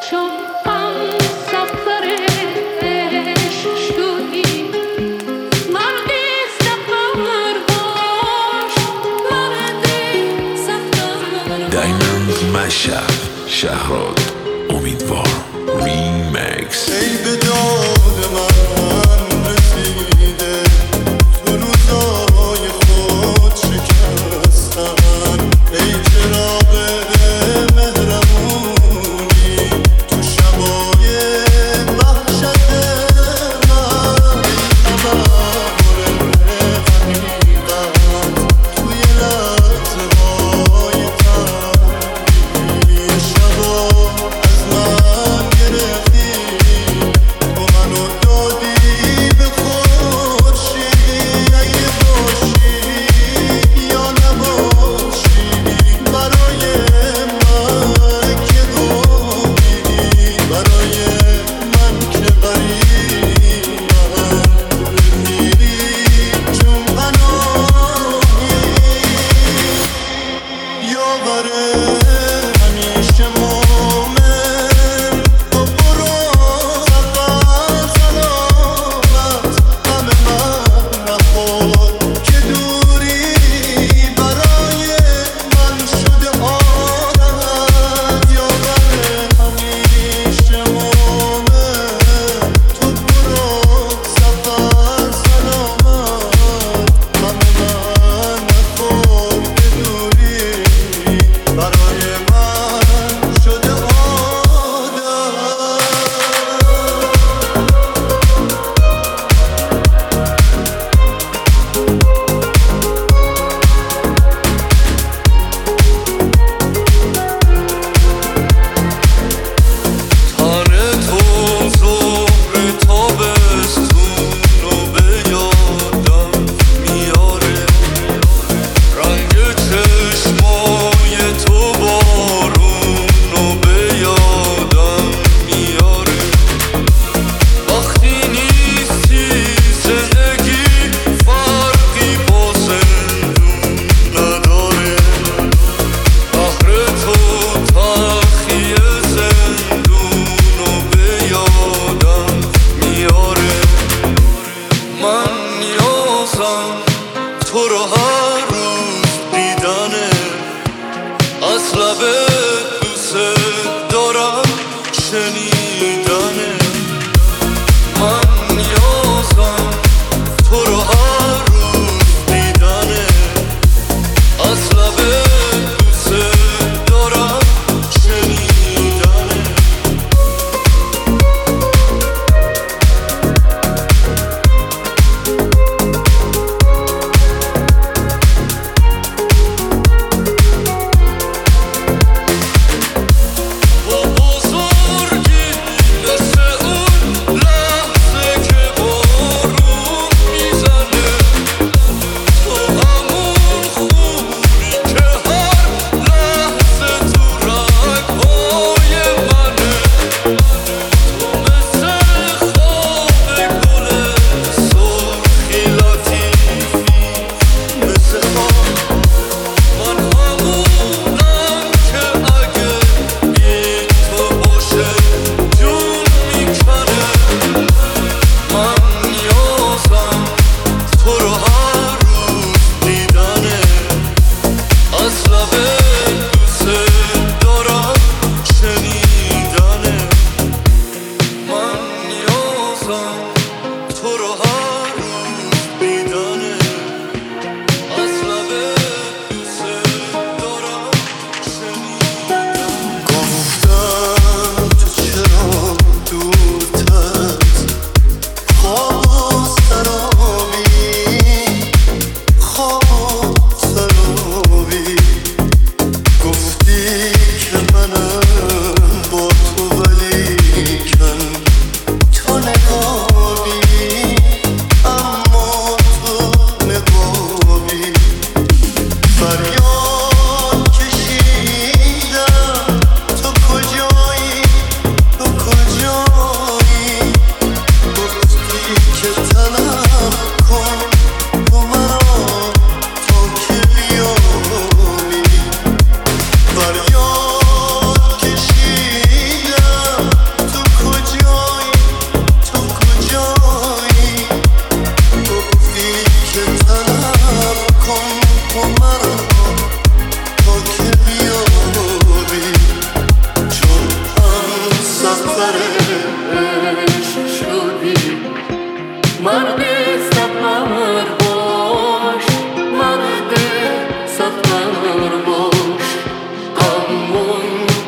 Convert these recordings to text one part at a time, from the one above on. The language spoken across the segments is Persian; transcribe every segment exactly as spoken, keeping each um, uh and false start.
مشهد شهراد امیدوار ریمیکس. ای به داد من رسیده تو روزای خود شکستن، ای چراغ مهربونی تو شبای وحشت من، ای خبر حقیقت توی لحظه های تنگی شبا از من گرفتی، تو منو دادی به خورشید. اگه باشی یا نباشی برای من که گمیدی، برای من که غریبم رفیقی چون پناهی. یاوره همیشه مومن با برو سفر سلامت، غم من نخور که دوری برای من شده عادت. یاوره همیشه مومن تو برو سفر سلامت، غم من نخور که دوری برای من شده عادت. تن تو ظهر تابستون رو به یادم میاره، رنگ چشمای تو بارون رو به یادم میاره. وقتی نیستی زندگی فرقی با زندون نداره، بحر تو تلخی زندون رو به یادم میاره. من نیازم تو رو هر روز دیدنه، از لبت دوست دارم شنیدنه. من نیازم تو رو هر روز دیدنه، از لبت دوست دارم شنیدنه. با بزرگی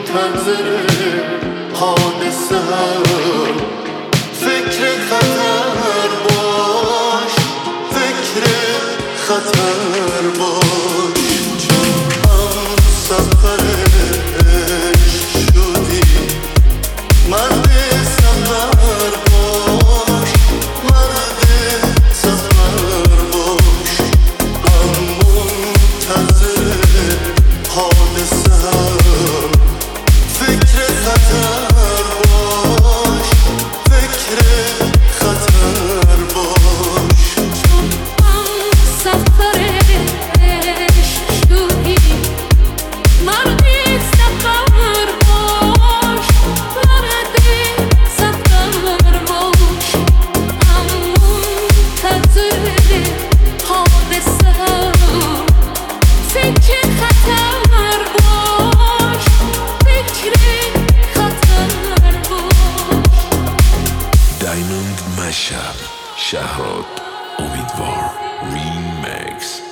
منتظر حادثه هم فکر خطر باش فکر خطر باش چون هم سفر عشق شدی مرد سفر باش مرد سفر باش هم منتظر حادثه هم فکر خطر باش فکر خطر باش چون هم سفر عشق شدی مرد سفر باش مرد سفر باش هم منتظر حادثه هم فکر خطر باش فکر خطر باش دایموند مشهد شهرات امیدوار ریمکس